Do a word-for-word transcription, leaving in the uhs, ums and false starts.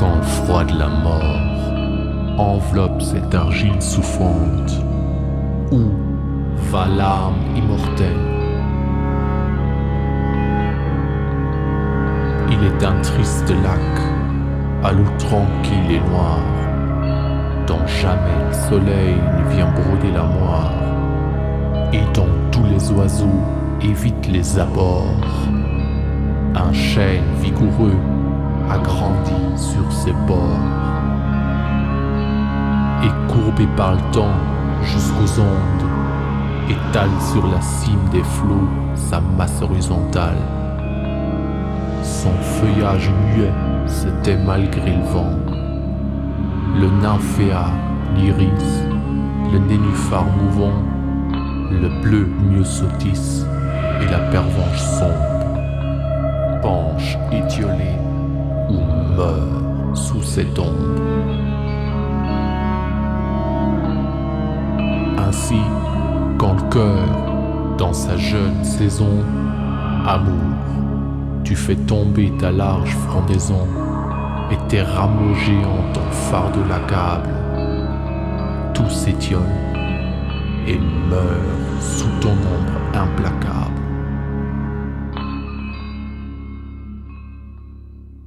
Quand le froid de la mort enveloppe cette argile souffrante, où va l'âme immortelle? Il est un triste lac, à l'eau tranquille et noire, dont jamais le soleil ne vient broder la moire, et dont tous les oiseaux évitent les abords. Un chêne vigoureux a grandi sur ses bords, et courbé par le temps jusqu'aux ondes, étale sur la cime des flots sa masse horizontale. Son feuillage muet se tait malgré le vent. Le nymphéa, l'iris, le nénuphar mouvant, le bleu myosotis et la pervenche sombre penche étiolée ou meurt sous cette ombre. Ainsi, quand le cœur, dans sa jeune saison, amour, tu fais tomber ta large frondaison et tes rameaux géants ton fardeau l'accable, tout s'étiole et meurt sous ton ombre implacable.